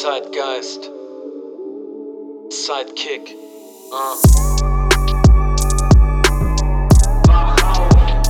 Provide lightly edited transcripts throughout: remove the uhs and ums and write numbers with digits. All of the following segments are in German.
Zeitgeist, Sidekick. Wach auf.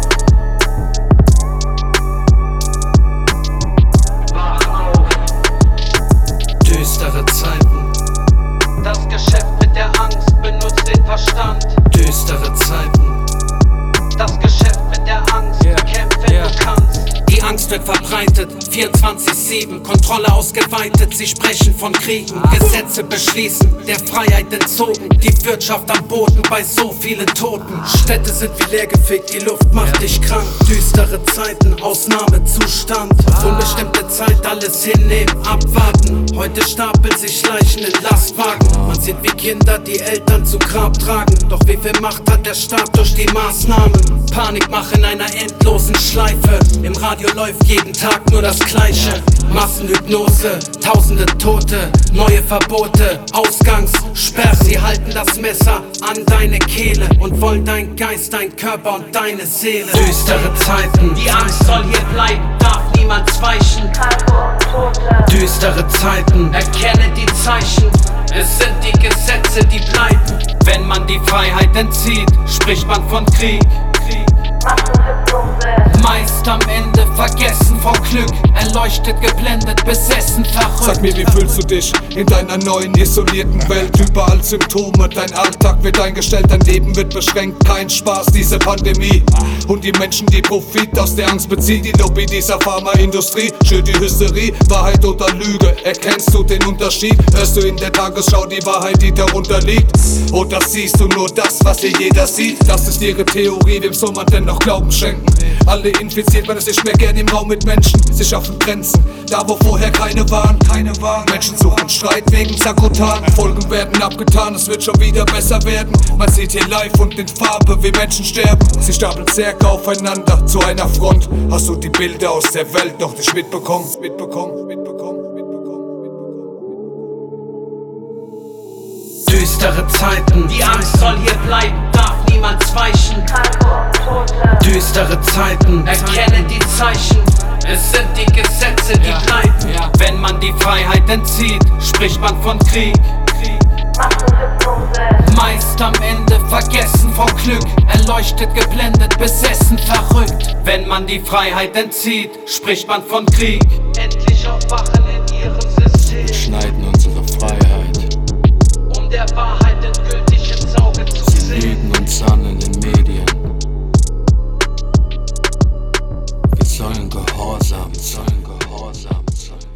Wach auf. Düstere Zeiten, Das Geschäft mit der Angst benutzt den Verstand. düstere Zeiten. Das Geschäft mit der Angst, kämpf wenn du kannst. Die Angst wird verbreitet, 24/7, Kontrolle ausgeweitet, sie sprechen von Kriegen, Gesetze beschließen, der Freiheit entzogen, die Wirtschaft am Boden bei so vielen Toten. Städte sind wie leergefegt, die Luft macht dich krank, düstere Zeiten, Ausnahmezustand, unbestimmte Zeit, alles hinnehmen, abwarten, heute stapeln sich Leichen in Lastwagen, man sieht wie Kinder die Eltern zu Grab tragen, doch wie viel Macht hat der Staat durch die Maßnahmen? Panikmache in einer endlosen Schleife, im Radio läuft jeden Tag nur das Gleiche. Massenhypnose, tausende Tote, neue Verbote, Ausgangssperren. Sie halten das Messer an deine Kehle und wollen dein Geist, dein Körper und deine Seele. Düstere Zeiten, Die Angst soll hier bleiben, darf niemals weichen. düstere Zeiten. Erkenne die Zeichen, es sind die Gesetze, die bleiben. Wenn man die Freiheit entzieht, spricht man von Krieg. Meist am Ende vergessen vom Glück, erleuchtet, geblendet, besessen, verrückt. Sag mir, wie fühlst du dich in deiner neuen isolierten Welt? Überall Symptome, dein Alltag wird eingestellt, dein Leben wird beschränkt. Kein Spaß, diese Pandemie. Und die Menschen, die Profit aus der Angst beziehen. Die Lobby dieser Pharmaindustrie schürt die Hysterie. Wahrheit oder Lüge, erkennst du den Unterschied? Hörst du in der Tagesschau die Wahrheit, die darunter liegt? Oder siehst du nur das, was hier jeder sieht? Das ist ihre Theorie, wem soll man denn noch Glauben schenken? Alle infiziert, weil es nicht mehr gern im Raum mit Menschen. Sie schaffen Grenzen, da wo vorher keine waren. Menschen suchen Streit wegen Sakrotan. Folgen werden abgetan, es wird schon wieder besser werden. Man sieht hier live und in Farbe, wie Menschen sterben. Sie stapeln Särge aufeinander zu einer Front. Hast du die Bilder aus der Welt noch nicht mitbekommen? Düstere Zeiten, Die Angst soll hier bleiben, darf niemals weichen. düstere Zeiten. Erkenne die Zeichen, es sind die Gesetze, die bleiben. Wenn man die Freiheit entzieht, spricht man von Krieg. Meist am Ende vergessen vom Glück, erleuchtet, geblendet, besessen, verrückt. Wenn man die Freiheit entzieht, spricht man von Krieg. Endlich aufwachen in ihrem System, Schneiden unsere Freiheit. um der Wahrheit endgültig ins Auge zu Sie sehen. lügen uns an in den Medien. Wir sollen gehorsam sein.